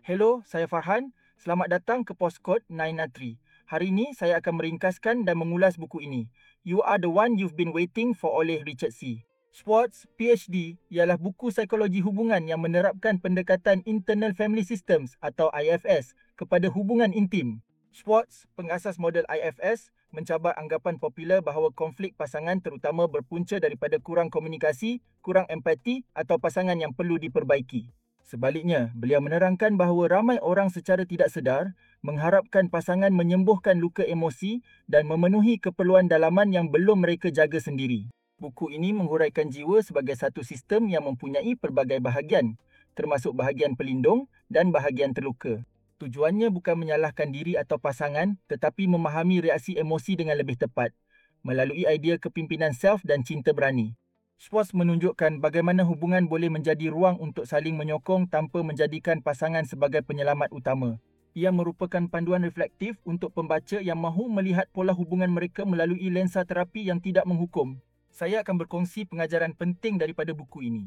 Hello, saya Farhan. Selamat datang ke Postcode 903. Hari ini saya akan meringkaskan dan mengulas buku ini. You Are the One You've Been Waiting For oleh Richard C. Schwartz, PhD, ialah buku psikologi hubungan yang menerapkan pendekatan Internal Family Systems atau IFS kepada hubungan intim. Schwartz, pengasas model IFS, mencabar anggapan popular bahawa konflik pasangan terutama berpunca daripada kurang komunikasi, kurang empati atau pasangan yang perlu diperbaiki. Sebaliknya, beliau menerangkan bahawa ramai orang secara tidak sedar mengharapkan pasangan menyembuhkan luka emosi dan memenuhi keperluan dalaman yang belum mereka jaga sendiri. Buku ini menghuraikan jiwa sebagai satu sistem yang mempunyai pelbagai bahagian, termasuk bahagian pelindung dan bahagian terluka. Tujuannya bukan menyalahkan diri atau pasangan, tetapi memahami reaksi emosi dengan lebih tepat, melalui idea kepimpinan self dan cinta berani. Schwartz menunjukkan bagaimana hubungan boleh menjadi ruang untuk saling menyokong tanpa menjadikan pasangan sebagai penyelamat utama. Ia merupakan panduan reflektif untuk pembaca yang mahu melihat pola hubungan mereka melalui lensa terapi yang tidak menghukum. Saya akan berkongsi pengajaran penting daripada buku ini.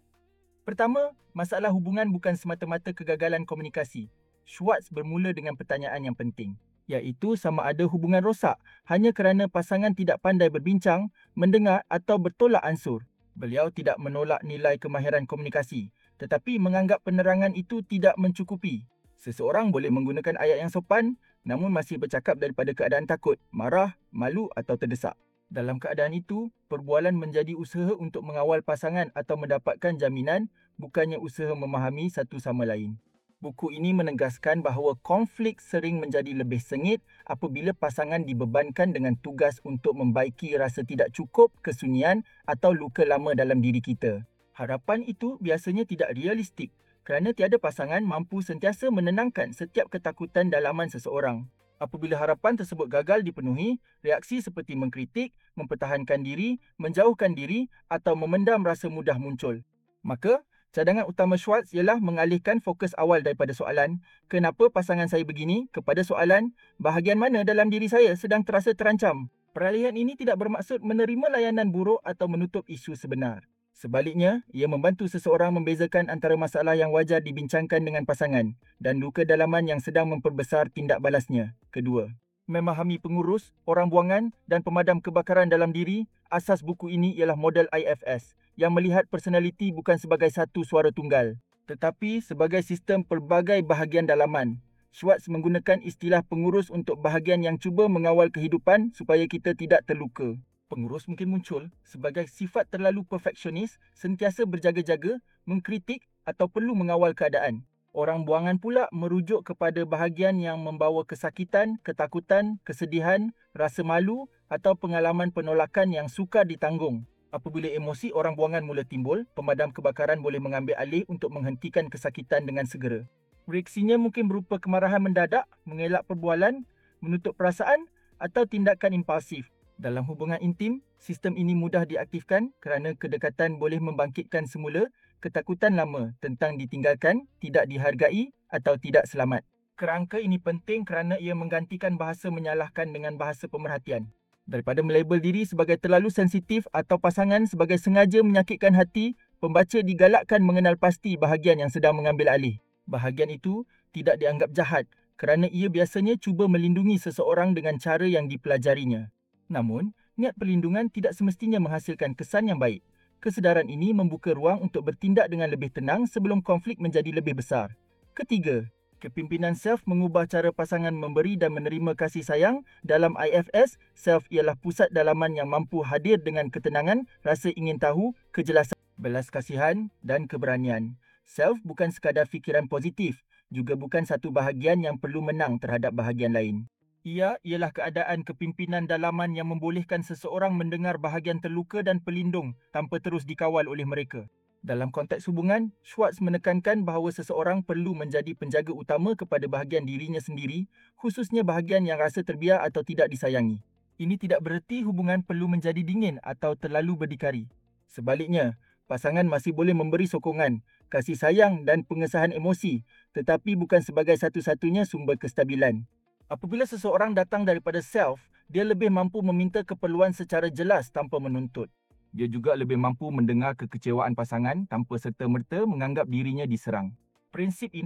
Pertama, masalah hubungan bukan semata-mata kegagalan komunikasi. Schwartz bermula dengan pertanyaan yang penting, iaitu sama ada hubungan rosak hanya kerana pasangan tidak pandai berbincang, mendengar atau bertolak ansur. Beliau tidak menolak nilai kemahiran komunikasi, tetapi menganggap penerangan itu tidak mencukupi. Seseorang boleh menggunakan ayat yang sopan, namun masih bercakap daripada keadaan takut, marah, malu atau terdesak. Dalam keadaan itu, perbualan menjadi usaha untuk mengawal pasangan atau mendapatkan jaminan, bukannya usaha memahami satu sama lain. Buku ini menegaskan bahawa konflik sering menjadi lebih sengit apabila pasangan dibebankan dengan tugas untuk membaiki rasa tidak cukup, kesunyian atau luka lama dalam diri kita. Harapan itu biasanya tidak realistik kerana tiada pasangan mampu sentiasa menenangkan setiap ketakutan dalaman seseorang. Apabila harapan tersebut gagal dipenuhi, reaksi seperti mengkritik, mempertahankan diri, menjauhkan diri atau memendam rasa mudah muncul. Maka, cadangan utama Schwartz ialah mengalihkan fokus awal daripada soalan, kenapa pasangan saya begini, kepada soalan, bahagian mana dalam diri saya sedang terasa terancam. Peralihan ini tidak bermaksud menerima layanan buruk atau menutup isu sebenar. Sebaliknya, ia membantu seseorang membezakan antara masalah yang wajar dibincangkan dengan pasangan dan luka dalaman yang sedang memperbesar tindak balasnya. Kedua, memahami pengurus, orang buangan dan pemadam kebakaran dalam diri. Asas buku ini ialah model IFS yang melihat personaliti bukan sebagai satu suara tunggal, tetapi sebagai sistem pelbagai bahagian dalaman. Schwartz menggunakan istilah pengurus untuk bahagian yang cuba mengawal kehidupan supaya kita tidak terluka. Pengurus mungkin muncul sebagai sifat terlalu perfeksionis, sentiasa berjaga-jaga, mengkritik atau perlu mengawal keadaan. Orang buangan pula merujuk kepada bahagian yang membawa kesakitan, ketakutan, kesedihan, rasa malu atau pengalaman penolakan yang sukar ditanggung. Apabila emosi orang buangan mula timbul, pemadam kebakaran boleh mengambil alih untuk menghentikan kesakitan dengan segera. Reaksinya mungkin berupa kemarahan mendadak, mengelak perbualan, menutup perasaan atau tindakan impulsif. Dalam hubungan intim, sistem ini mudah diaktifkan kerana kedekatan boleh membangkitkan semula ketakutan lama tentang ditinggalkan, tidak dihargai atau tidak selamat. Kerangka ini penting kerana ia menggantikan bahasa menyalahkan dengan bahasa pemerhatian. Daripada melabel diri sebagai terlalu sensitif atau pasangan sebagai sengaja menyakitkan hati, pembaca digalakkan mengenal pasti bahagian yang sedang mengambil alih. Bahagian itu tidak dianggap jahat kerana ia biasanya cuba melindungi seseorang dengan cara yang dipelajarinya. Namun, niat perlindungan tidak semestinya menghasilkan kesan yang baik. Kesedaran ini membuka ruang untuk bertindak dengan lebih tenang sebelum konflik menjadi lebih besar. Ketiga, kepimpinan self mengubah cara pasangan memberi dan menerima kasih sayang. Dalam IFS, self ialah pusat dalaman yang mampu hadir dengan ketenangan, rasa ingin tahu, kejelasan, belas kasihan dan keberanian. Self bukan sekadar fikiran positif, juga bukan satu bahagian yang perlu menang terhadap bahagian lain. Ia ialah keadaan kepimpinan dalaman yang membolehkan seseorang mendengar bahagian terluka dan pelindung tanpa terus dikawal oleh mereka. Dalam konteks hubungan, Schwartz menekankan bahawa seseorang perlu menjadi penjaga utama kepada bahagian dirinya sendiri, khususnya bahagian yang rasa terbiar atau tidak disayangi. Ini tidak bererti hubungan perlu menjadi dingin atau terlalu berdikari. Sebaliknya, pasangan masih boleh memberi sokongan, kasih sayang dan pengesahan emosi, tetapi bukan sebagai satu-satunya sumber kestabilan. Apabila seseorang datang daripada self, dia lebih mampu meminta keperluan secara jelas tanpa menuntut. Dia juga lebih mampu mendengar kekecewaan pasangan tanpa serta-merta menganggap dirinya diserang. Prinsip ini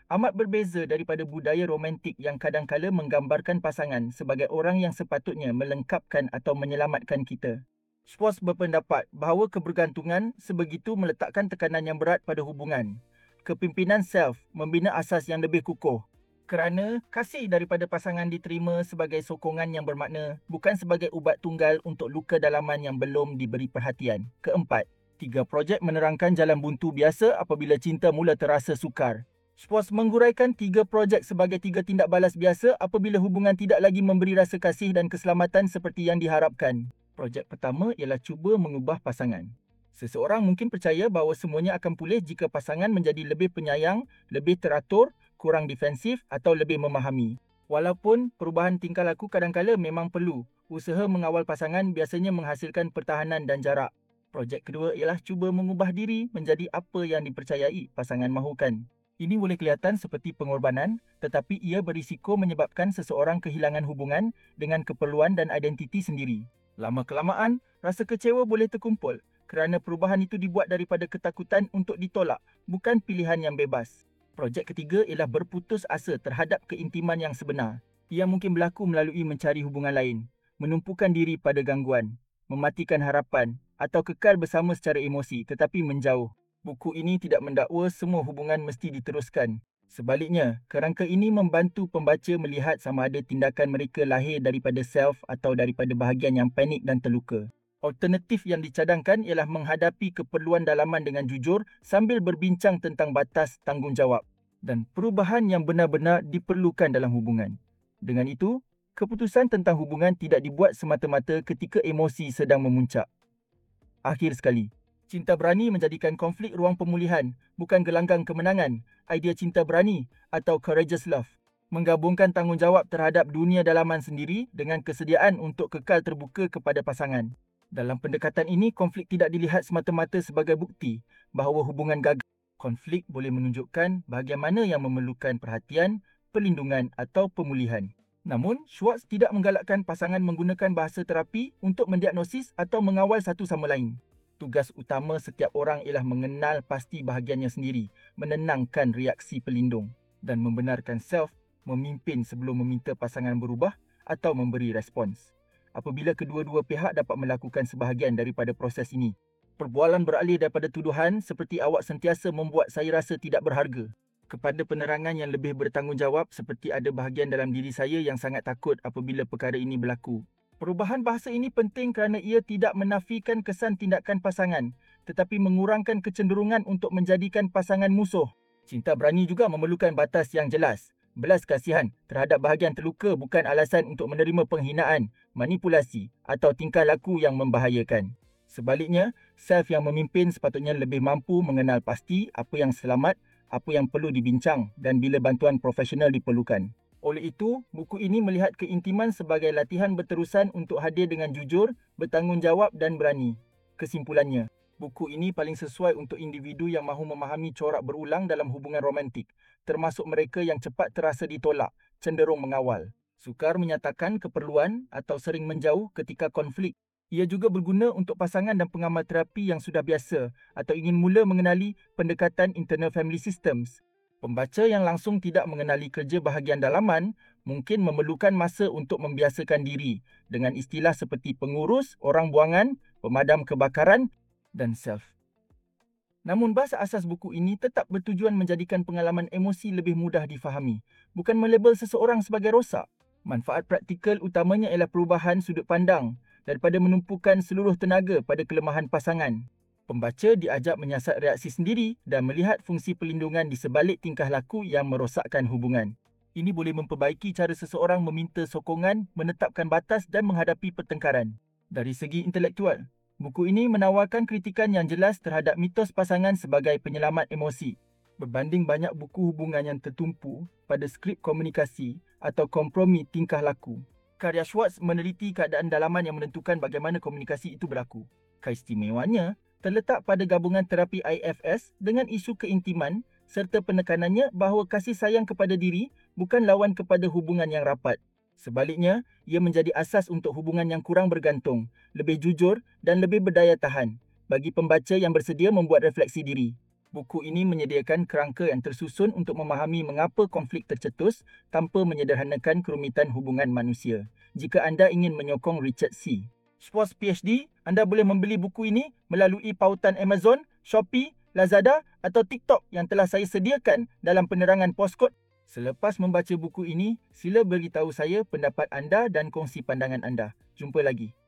amat berbeza daripada budaya romantik yang kadangkala menggambarkan pasangan sebagai orang yang sepatutnya melengkapkan atau menyelamatkan kita. Schwartz berpendapat bahawa kebergantungan sebegitu meletakkan tekanan yang berat pada hubungan. Kepimpinan self membina asas yang lebih kukuh. Kerana kasih daripada pasangan diterima sebagai sokongan yang bermakna, bukan sebagai ubat tunggal untuk luka dalaman yang belum diberi perhatian. Keempat, 3 projek menerangkan jalan buntu biasa apabila cinta mula terasa sukar. Schwartz menguraikan 3 projek sebagai 3 tindak balas biasa apabila hubungan tidak lagi memberi rasa kasih dan keselamatan seperti yang diharapkan. Projek pertama ialah cuba mengubah pasangan. Seseorang mungkin percaya bahawa semuanya akan pulih jika pasangan menjadi lebih penyayang, lebih teratur, kurang defensif atau lebih memahami. Walaupun perubahan tingkah laku kadangkala memang perlu, usaha mengawal pasangan biasanya menghasilkan pertahanan dan jarak. Projek kedua ialah cuba mengubah diri menjadi apa yang dipercayai pasangan mahukan. Ini boleh kelihatan seperti pengorbanan, tetapi ia berisiko menyebabkan seseorang kehilangan hubungan dengan keperluan dan identiti sendiri. Lama-kelamaan, rasa kecewa boleh terkumpul kerana perubahan itu dibuat daripada ketakutan untuk ditolak, bukan pilihan yang bebas. Projek ketiga ialah berputus asa terhadap keintiman yang sebenar. Ia mungkin berlaku melalui mencari hubungan lain, menumpukan diri pada gangguan, mematikan harapan atau kekal bersama secara emosi tetapi menjauh. Buku ini tidak mendakwa semua hubungan mesti diteruskan. Sebaliknya, kerangka ini membantu pembaca melihat sama ada tindakan mereka lahir daripada self atau daripada bahagian yang panik dan terluka. Alternatif yang dicadangkan ialah menghadapi keperluan dalaman dengan jujur sambil berbincang tentang batas tanggungjawab dan perubahan yang benar-benar diperlukan dalam hubungan. Dengan itu, keputusan tentang hubungan tidak dibuat semata-mata ketika emosi sedang memuncak. Akhir sekali, cinta berani menjadikan konflik ruang pemulihan, bukan gelanggang kemenangan. Idea cinta berani atau courageous love menggabungkan tanggungjawab terhadap dunia dalaman sendiri dengan kesediaan untuk kekal terbuka kepada pasangan. Dalam pendekatan ini, konflik tidak dilihat semata-mata sebagai bukti bahawa hubungan gagal. Konflik boleh menunjukkan bahagian mana yang memerlukan perhatian, perlindungan atau pemulihan. Namun, Schwartz tidak menggalakkan pasangan menggunakan bahasa terapi untuk mendiagnosis atau mengawal satu sama lain. Tugas utama setiap orang ialah mengenal pasti bahagiannya sendiri, menenangkan reaksi pelindung dan membenarkan self memimpin sebelum meminta pasangan berubah atau memberi respons. Apabila kedua-dua pihak dapat melakukan sebahagian daripada proses ini, perbualan beralih daripada tuduhan seperti awak sentiasa membuat saya rasa tidak berharga kepada penerangan yang lebih bertanggungjawab seperti ada bahagian dalam diri saya yang sangat takut apabila perkara ini berlaku. Perubahan bahasa ini penting kerana ia tidak menafikan kesan tindakan pasangan tetapi mengurangkan kecenderungan untuk menjadikan pasangan musuh. Cinta berani juga memerlukan batas yang jelas. Belas kasihan terhadap bahagian terluka bukan alasan untuk menerima penghinaan, manipulasi atau tingkah laku yang membahayakan. Sebaliknya, self yang memimpin sepatutnya lebih mampu mengenal pasti apa yang selamat, apa yang perlu dibincang dan bila bantuan profesional diperlukan. Oleh itu, buku ini melihat keintiman sebagai latihan berterusan untuk hadir dengan jujur, bertanggungjawab dan berani. Kesimpulannya, buku ini paling sesuai untuk individu yang mahu memahami corak berulang dalam hubungan romantik, termasuk mereka yang cepat terasa ditolak, cenderung mengawal, sukar menyatakan keperluan atau sering menjauh ketika konflik. Ia juga berguna untuk pasangan dan pengamal terapi yang sudah biasa atau ingin mula mengenali pendekatan internal family systems. Pembaca yang langsung tidak mengenali kerja bahagian dalaman mungkin memerlukan masa untuk membiasakan diri dengan istilah seperti pengurus, orang buangan, pemadam kebakaran dan self. Namun bahasa asas buku ini tetap bertujuan menjadikan pengalaman emosi lebih mudah difahami, bukan melabel seseorang sebagai rosak. Manfaat praktikal utamanya ialah perubahan sudut pandang daripada menumpukan seluruh tenaga pada kelemahan pasangan. Pembaca diajak menyiasat reaksi sendiri dan melihat fungsi perlindungan di sebalik tingkah laku yang merosakkan hubungan. Ini boleh memperbaiki cara seseorang meminta sokongan, menetapkan batas dan menghadapi pertengkaran. Dari segi intelektual, buku ini menawarkan kritikan yang jelas terhadap mitos pasangan sebagai penyelamat emosi. Berbanding banyak buku hubungan yang tertumpu pada skrip komunikasi atau kompromi tingkah laku, karya Schwartz meneliti keadaan dalaman yang menentukan bagaimana komunikasi itu berlaku. Keistimewanya terletak pada gabungan terapi IFS dengan isu keintiman serta penekanannya bahawa kasih sayang kepada diri bukan lawan kepada hubungan yang rapat. Sebaliknya, ia menjadi asas untuk hubungan yang kurang bergantung, lebih jujur dan lebih berdaya tahan bagi pembaca yang bersedia membuat refleksi diri. Buku ini menyediakan kerangka yang tersusun untuk memahami mengapa konflik tercetus tanpa menyederhanakan kerumitan hubungan manusia. Jika anda ingin menyokong Richard C. Schwartz PhD, anda boleh membeli buku ini melalui pautan Amazon, Shopee, Lazada atau TikTok yang telah saya sediakan dalam penerangan Postkod. Selepas membaca buku ini, sila beritahu saya pendapat anda dan kongsi pandangan anda. Jumpa lagi.